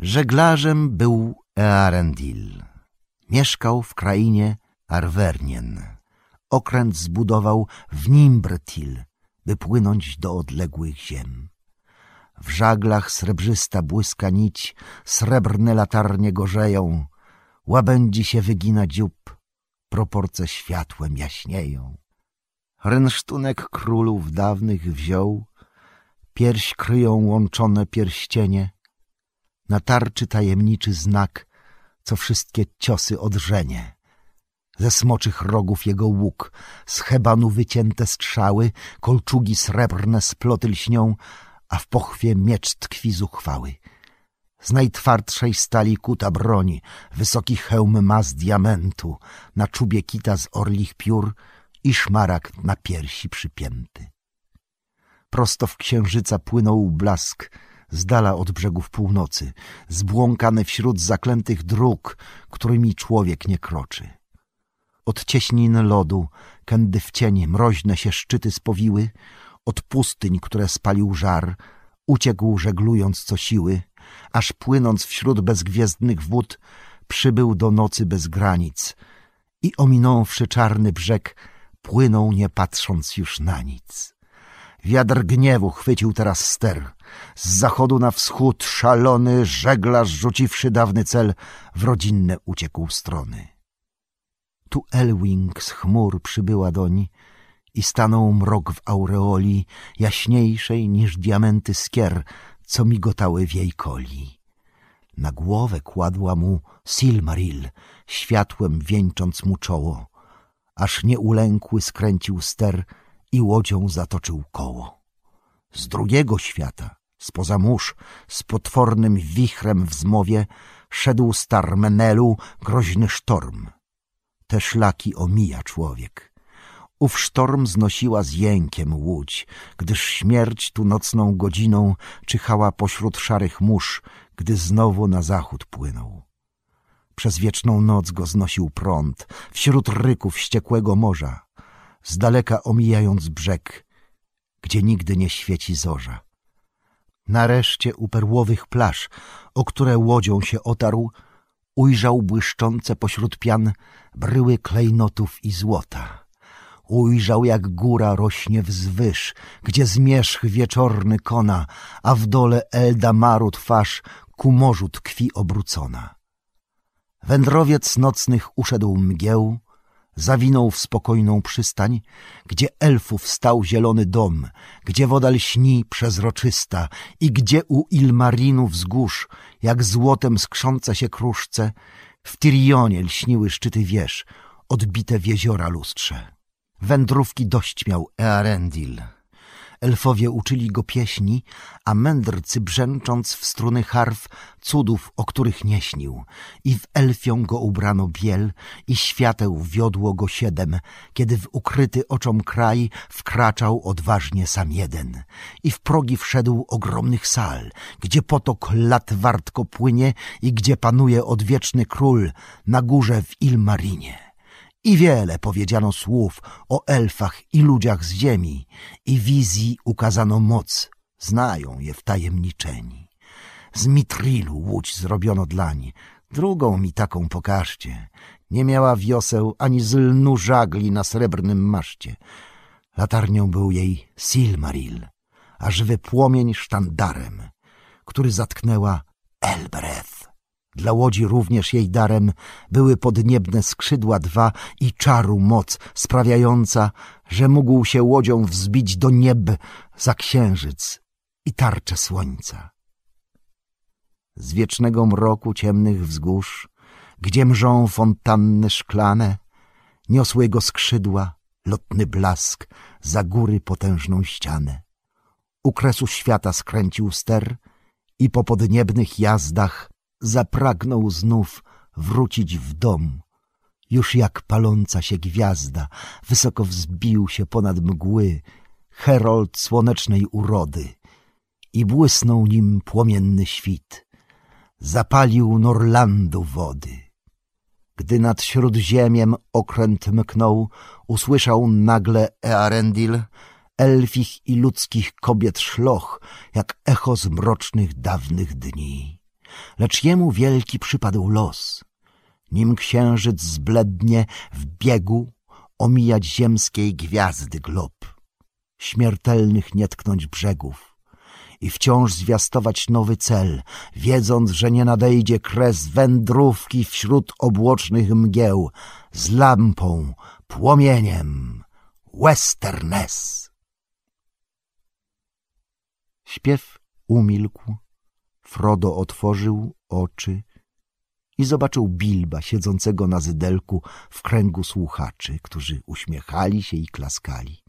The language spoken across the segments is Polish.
Żeglarzem był Earendil. Mieszkał w krainie Arvernien. Okręt zbudował w Nimbrtil, by płynąć do odległych ziem. W żaglach srebrzysta błyska nić, srebrne latarnie gorzeją, łabędzi się wygina dziób, proporce światłem jaśnieją. Rynsztunek królów dawnych wziął, pierś kryją łączone pierścienie, na tarczy tajemniczy znak, co wszystkie ciosy odrzenie. Ze smoczych rogów jego łuk, z hebanu wycięte strzały, kolczugi srebrne sploty lśnią, a w pochwie miecz tkwi zuchwały. Z najtwardszej stali kuta broń, wysoki hełm ma z diamentu, na czubie kita z orlich piór i szmaragd na piersi przypięty. Prosto w księżyca płynął blask, z dala od brzegów północy, zbłąkany wśród zaklętych dróg, którymi człowiek nie kroczy. Od cieśnin lodu, kędy w cień mroźne się szczyty spowiły, od pustyń, które spalił żar, uciekł żeglując co siły, aż płynąc wśród bezgwiezdnych wód, przybył do nocy bez granic i ominąwszy czarny brzeg, płynął nie patrząc już na nic. Wiatr gniewu chwycił teraz ster. Z zachodu na wschód szalony żeglarz, rzuciwszy dawny cel, w rodzinne uciekł strony. Tu Elwing z chmur przybyła doń i stanął mrok w aureoli, jaśniejszej niż diamenty skier, co migotały w jej koli. Na głowę kładła mu Silmaril, światłem wieńcząc mu czoło, aż nieulękły skręcił ster i łodzią zatoczył koło. Z drugiego świata, spoza mórz, z potwornym wichrem w zmowie, szedł z Tarmenelu groźny sztorm. Te szlaki omija człowiek. Ów sztorm znosiła z jękiem łódź, gdyż śmierć tu nocną godziną czyhała pośród szarych mórz, gdy znowu na zachód płynął. Przez wieczną noc go znosił prąd, wśród ryków wściekłego morza, z daleka omijając brzeg, gdzie nigdy nie świeci zorza. Nareszcie u perłowych plaż, o które łodzią się otarł, ujrzał błyszczące pośród pian bryły klejnotów i złota. Ujrzał, jak góra rośnie wzwyż, gdzie zmierzch wieczorny kona, a w dole Eldamaru twarz ku morzu tkwi obrócona. Wędrowiec nocnych uszedł mgieł, zawinął w spokojną przystań, gdzie elfów stał zielony dom, gdzie woda lśni przezroczysta i gdzie u Ilmarinu wzgórz, jak złotem skrzące się kruszce, w Tyrionie lśniły szczyty wież, odbite w jeziora lustrze. Wędrówki dość miał Earendil. Elfowie uczyli go pieśni, a mędrcy brzęcząc w struny harf cudów, o których nie śnił. I w elfią go ubrano biel i świateł wiodło go 7, kiedy w ukryty oczom kraj wkraczał odważnie sam jeden. I w progi wszedł ogromnych sal, gdzie potok lat wartko płynie i gdzie panuje odwieczny król na górze w Ilmarinie. I wiele powiedziano słów o elfach i ludziach z ziemi, i wizji ukazano moc, znają je wtajemniczeni. Z Mitrilu łódź zrobiono dlań, drugą mi taką pokażcie. Nie miała wioseł ani z lnu żagli na srebrnym maszcie. Latarnią był jej Silmaril, a żywy płomień sztandarem, który zatknęła Elbereth. Dla łodzi również jej darem były podniebne skrzydła 2 i czaru moc sprawiająca, że mógł się łodzią wzbić do nieb za księżyc i tarczę słońca. Z wiecznego mroku ciemnych wzgórz, gdzie mrzą fontanny szklane, niosły go skrzydła, lotny blask za góry potężną ścianę. U kresu świata skręcił ster i po podniebnych jazdach zapragnął znów wrócić w dom. Już jak paląca się gwiazda, wysoko wzbił się ponad mgły herold słonecznej urody i błysnął nim płomienny świt. Zapalił Norlandu wody. Gdy nad śródziemiem okręt mknął, usłyszał nagle Earendil elfich i ludzkich kobiet szloch, jak echo z mrocznych dawnych dni. lecz jemu wielki przypadł los. Nim księżyc zblednie w biegu, omijać ziemskiej gwiazdy glob, śmiertelnych nie tknąć brzegów i wciąż zwiastować nowy cel, wiedząc, że nie nadejdzie kres wędrówki wśród obłocznych mgieł z lampą, płomieniem, Westerness. Śpiew umilkł, Frodo otworzył oczy i zobaczył Bilba siedzącego na zydelku w kręgu słuchaczy, którzy uśmiechali się i klaskali.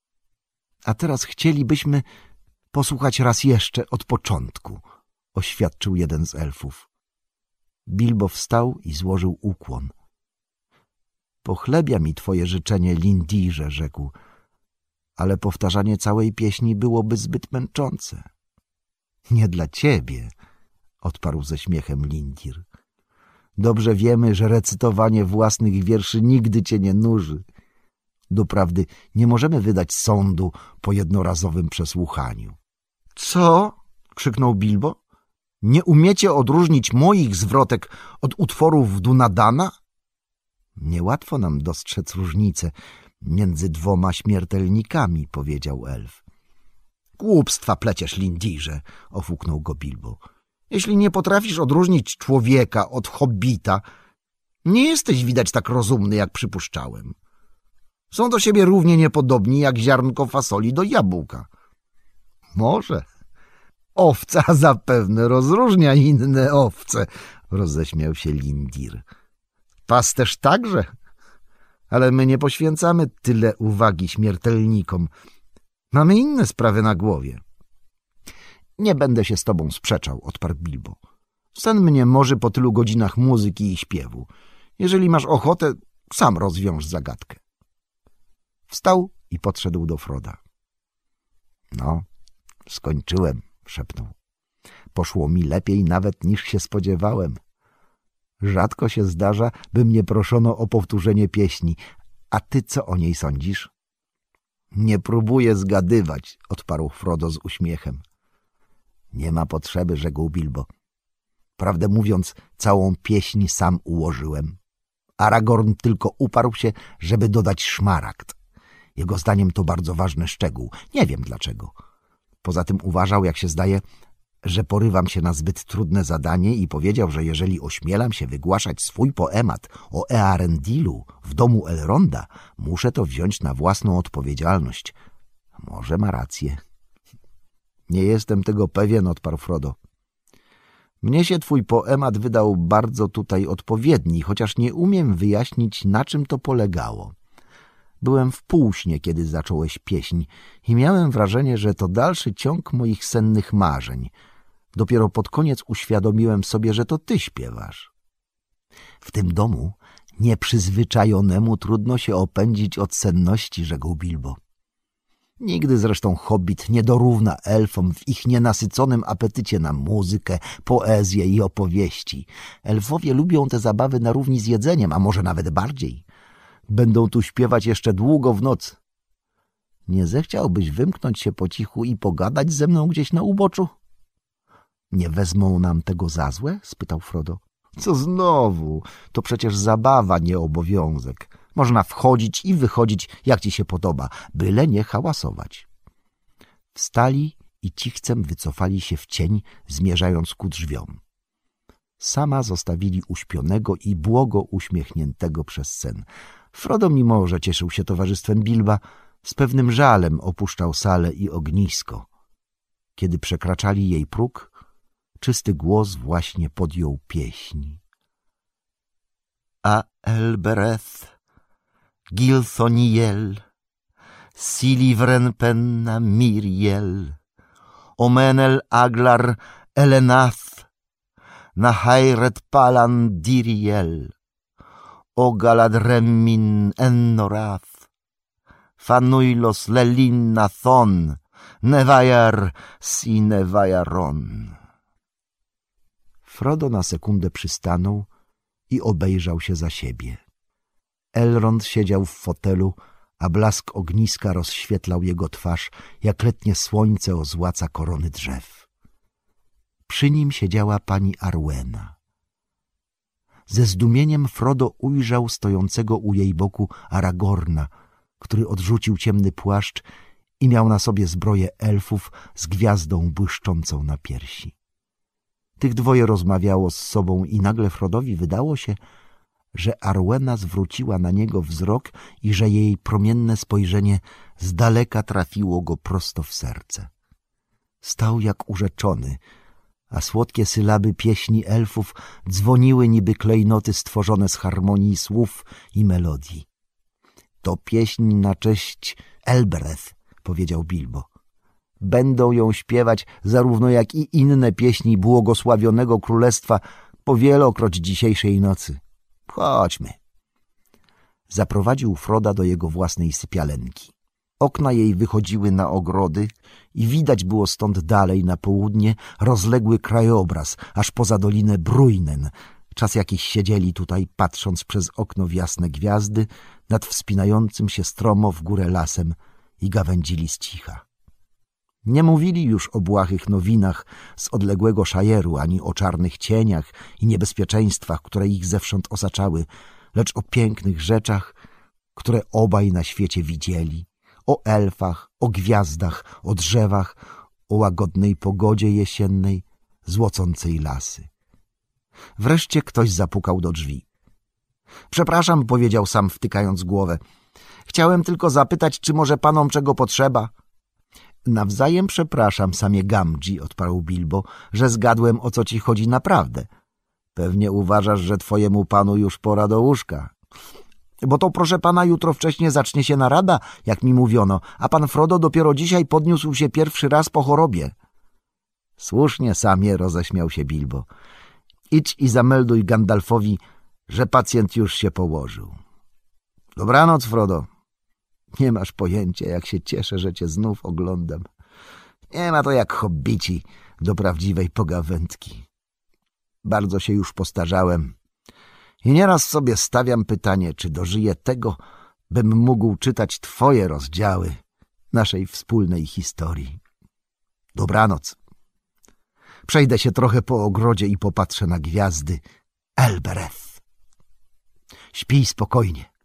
A teraz chcielibyśmy posłuchać raz jeszcze od początku, oświadczył jeden z elfów. Bilbo wstał i złożył ukłon. Pochlebia mi twoje życzenie, Lindirze, rzekł, ale powtarzanie całej pieśni byłoby zbyt męczące. Nie dla ciebie, odparł ze śmiechem Lindir. Dobrze wiemy, że recytowanie własnych wierszy nigdy cię nie nuży. Doprawdy nie możemy wydać sądu po jednorazowym przesłuchaniu. Co? Krzyknął Bilbo. Nie umiecie odróżnić moich zwrotek od utworów Dunadana? Niełatwo nam dostrzec różnicę między dwoma śmiertelnikami, powiedział elf. Głupstwa pleciesz, Lindirze, ofuknął go Bilbo. Jeśli nie potrafisz odróżnić człowieka od hobbita, nie jesteś widać tak rozumny, jak przypuszczałem. Są do siebie równie niepodobni, jak ziarnko fasoli do jabłka. Może. Owca zapewne rozróżnia inne owce, roześmiał się Lindir. Pasterz także, ale my nie poświęcamy tyle uwagi śmiertelnikom. Mamy inne sprawy na głowie. Nie będę się z tobą sprzeczał, odparł Bilbo. Sen mnie morzy po tylu godzinach muzyki i śpiewu. Jeżeli masz ochotę, sam rozwiąż zagadkę. Wstał i podszedł do Froda. No, skończyłem, szepnął. Poszło mi lepiej nawet niż się spodziewałem. Rzadko się zdarza, by mnie proszono o powtórzenie pieśni. A ty co o niej sądzisz? Nie próbuję zgadywać, odparł Frodo z uśmiechem. Nie ma potrzeby, rzekł Bilbo. Prawdę mówiąc, całą pieśń sam ułożyłem. Aragorn tylko uparł się, żeby dodać szmaragd. Jego zdaniem to bardzo ważny szczegół. Nie wiem dlaczego. Poza tym uważał, jak się zdaje, że porywam się na zbyt trudne zadanie i powiedział, że jeżeli ośmielam się wygłaszać swój poemat o Earendilu w domu Elronda, muszę to wziąć na własną odpowiedzialność. Może ma rację. Nie jestem tego pewien, odparł Frodo. Mnie się twój poemat wydał bardzo tutaj odpowiedni, chociaż nie umiem wyjaśnić, na czym to polegało. Byłem w półśnie, kiedy zacząłeś pieśń i miałem wrażenie, że to dalszy ciąg moich sennych marzeń. Dopiero pod koniec uświadomiłem sobie, że to ty śpiewasz. W tym domu nieprzyzwyczajonemu trudno się opędzić od senności, rzekł Bilbo. Nigdy zresztą hobbit nie dorówna elfom w ich nienasyconym apetycie na muzykę, poezję i opowieści. Elfowie lubią te zabawy na równi z jedzeniem, a może nawet bardziej. Będą tu śpiewać jeszcze długo w nocy. Nie zechciałbyś wymknąć się po cichu i pogadać ze mną gdzieś na uboczu? Nie wezmą nam tego za złe? Spytał Frodo. Co znowu? To przecież zabawa, nie obowiązek. Można wchodzić i wychodzić, jak ci się podoba, byle nie hałasować. Wstali i cichcem wycofali się w cień, zmierzając ku drzwiom. Sama zostawili uśpionego i błogo uśmiechniętego przez sen. Frodo, mimo że cieszył się towarzystwem Bilba, z pewnym żalem opuszczał salę i ognisko. Kiedy przekraczali jej próg, czysty głos właśnie podjął pieśń. A Elbereth, Gilthoniel, Silivren penna Miriel, Omenel Aglar Elenath, Nahairet Palan Diriel, O Galadremmin Ennorath, Fanuilos Lelinna Thon, Nevajar si Nevajaron. Frodo na sekundę przystanął i obejrzał się za siebie. Elrond siedział w fotelu, a blask ogniska rozświetlał jego twarz, jak letnie słońce ozłaca korony drzew. Przy nim siedziała pani Arwena. Ze zdumieniem Frodo ujrzał stojącego u jej boku Aragorna, który odrzucił ciemny płaszcz i miał na sobie zbroję elfów z gwiazdą błyszczącą na piersi. Tych dwoje rozmawiało z sobą i nagle Frodowi wydało się, że Arwena zwróciła na niego wzrok i że jej promienne spojrzenie z daleka trafiło go prosto w serce. Stał jak urzeczony, a słodkie sylaby pieśni elfów dzwoniły niby klejnoty stworzone z harmonii słów i melodii. To pieśń na cześć Elbereth, powiedział Bilbo. Będą ją śpiewać zarówno jak i inne pieśni błogosławionego królestwa powielokroć dzisiejszej nocy. Chodźmy. Zaprowadził Froda do jego własnej sypialenki. Okna jej wychodziły na ogrody i widać było stąd dalej na południe rozległy krajobraz, aż poza dolinę Brujnen. Czas jakiś siedzieli tutaj, patrząc przez okno w jasne gwiazdy, nad wspinającym się stromo w górę lasem i gawędzili z cicha. Nie mówili już o błahych nowinach z odległego Szajeru, ani o czarnych cieniach i niebezpieczeństwach, które ich zewsząd otaczały, lecz o pięknych rzeczach, które obaj na świecie widzieli, o elfach, o gwiazdach, o drzewach, o łagodnej pogodzie jesiennej, złocącej lasy. Wreszcie ktoś zapukał do drzwi. Przepraszam, powiedział sam, wtykając głowę. Chciałem tylko zapytać, czy może panom czego potrzeba? Nawzajem przepraszam, samie Gamgee, odparł Bilbo, że zgadłem, o co ci chodzi naprawdę. Pewnie uważasz, że twojemu panu już pora do łóżka. Bo to, proszę pana, jutro wcześnie zacznie się narada, jak mi mówiono, a pan Frodo dopiero dzisiaj podniósł się pierwszy raz po chorobie. Słusznie, samie, roześmiał się Bilbo. Idź i zamelduj Gandalfowi, że pacjent już się położył. Dobranoc, Frodo. Nie masz pojęcia, jak się cieszę, że cię znów oglądam. Nie ma to jak hobbici do prawdziwej pogawędki. Bardzo się już postarzałem i nieraz sobie stawiam pytanie, czy dożyję tego, bym mógł czytać twoje rozdziały naszej wspólnej historii. Dobranoc. Przejdę się trochę po ogrodzie i popatrzę na gwiazdy Elbereth. Śpij spokojnie.